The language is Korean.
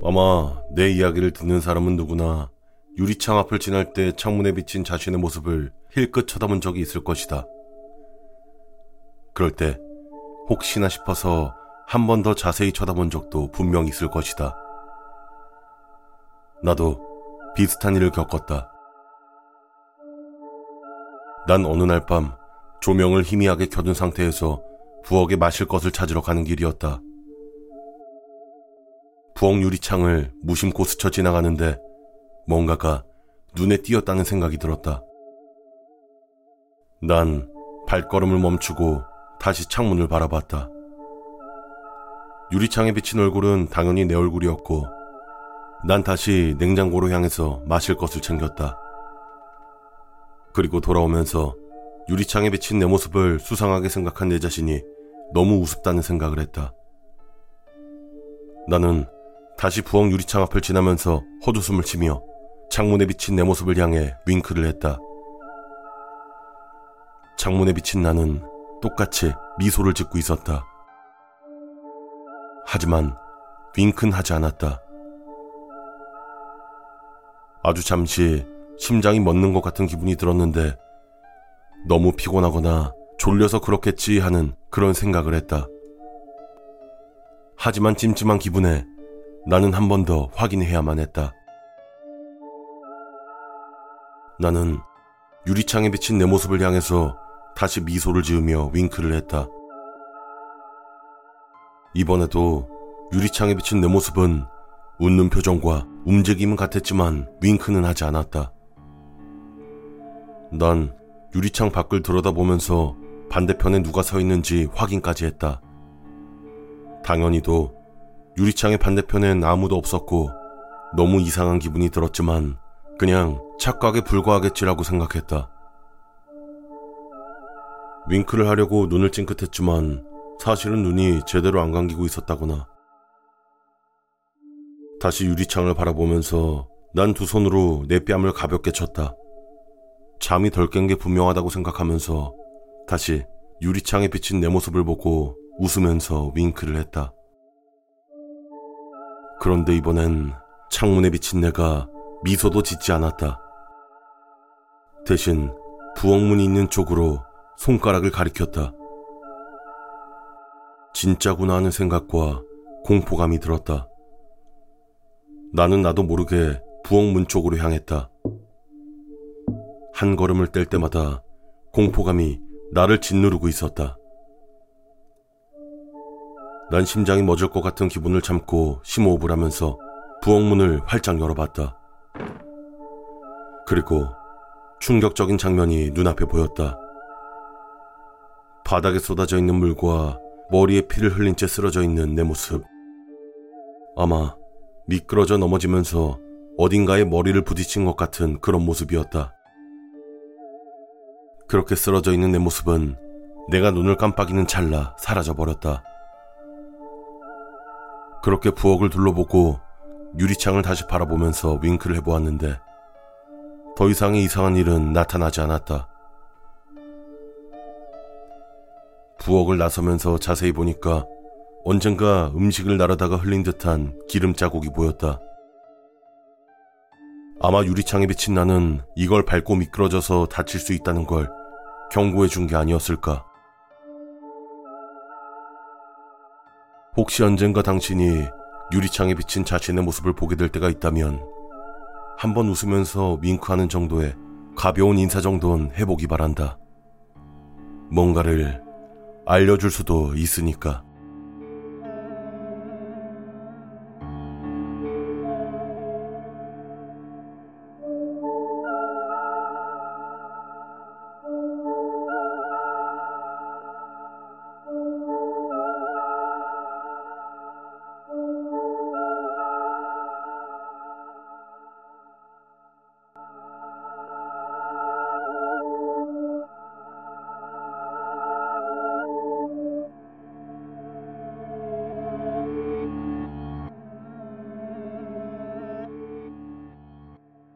아마 내 이야기를 듣는 사람은 누구나 유리창 앞을 지날 때 창문에 비친 자신의 모습을 힐끗 쳐다본 적이 있을 것이다. 그럴 때 혹시나 싶어서 한 번 더 자세히 쳐다본 적도 분명 있을 것이다. 나도 비슷한 일을 겪었다. 난 어느 날 밤 조명을 희미하게 켜둔 상태에서 부엌에 마실 것을 찾으러 가는 길이었다. 부엌 유리창을 무심코 스쳐 지나가는데 뭔가가 눈에 띄었다는 생각이 들었다. 난 발걸음을 멈추고 다시 창문을 바라봤다. 유리창에 비친 얼굴은 당연히 내 얼굴이었고 난 다시 냉장고로 향해서 마실 것을 챙겼다. 그리고 돌아오면서 유리창에 비친 내 모습을 수상하게 생각한 내 자신이 너무 우습다는 생각을 했다. 나는 다시 부엌 유리창 앞을 지나면서 헛웃음을 치며 창문에 비친 내 모습을 향해 윙크를 했다. 창문에 비친 나는 똑같이 미소를 짓고 있었다. 하지만 윙크는 하지 않았다. 아주 잠시 심장이 멎는 것 같은 기분이 들었는데 너무 피곤하거나 졸려서 그렇겠지 하는 그런 생각을 했다. 하지만 찜찜한 기분에 나는 한 번 더 확인해야만 했다. 나는 유리창에 비친 내 모습을 향해서 다시 미소를 지으며 윙크를 했다. 이번에도 유리창에 비친 내 모습은 웃는 표정과 움직임은 같았지만 윙크는 하지 않았다. 난 유리창 밖을 들여다보면서 반대편에 누가 서 있는지 확인까지 했다. 당연히도 유리창의 반대편엔 아무도 없었고 너무 이상한 기분이 들었지만 그냥 착각에 불과하겠지라고 생각했다. 윙크를 하려고 눈을 찡긋했지만 사실은 눈이 제대로 안 감기고 있었다거나. 다시 유리창을 바라보면서 난 두 손으로 내 뺨을 가볍게 쳤다. 잠이 덜 깬 게 분명하다고 생각하면서 다시 유리창에 비친 내 모습을 보고 웃으면서 윙크를 했다. 그런데 이번엔 창문에 비친 내가 미소도 짓지 않았다. 대신 부엌문이 있는 쪽으로 손가락을 가리켰다. 진짜구나 하는 생각과 공포감이 들었다. 나는 나도 모르게 부엌문 쪽으로 향했다. 한 걸음을 뗄 때마다 공포감이 나를 짓누르고 있었다. 난 심장이 멎을 것 같은 기분을 참고 심호흡을 하면서 부엌문을 활짝 열어봤다. 그리고 충격적인 장면이 눈앞에 보였다. 바닥에 쏟아져 있는 물과 머리에 피를 흘린 채 쓰러져 있는 내 모습. 아마 미끄러져 넘어지면서 어딘가에 머리를 부딪힌 것 같은 그런 모습이었다. 그렇게 쓰러져 있는 내 모습은 내가 눈을 깜빡이는 찰나 사라져버렸다. 그렇게 부엌을 둘러보고 유리창을 다시 바라보면서 윙크를 해보았는데 더 이상의 이상한 일은 나타나지 않았다. 부엌을 나서면서 자세히 보니까 언젠가 음식을 나르다가 흘린 듯한 기름 자국이 보였다. 아마 유리창에 비친 나는 이걸 밟고 미끄러져서 다칠 수 있다는 걸 경고해 준 게 아니었을까. 혹시 언젠가 당신이 유리창에 비친 자신의 모습을 보게 될 때가 있다면 한번 웃으면서 윙크하는 정도의 가벼운 인사 정도는 해보기 바란다. 뭔가를 알려줄 수도 있으니까.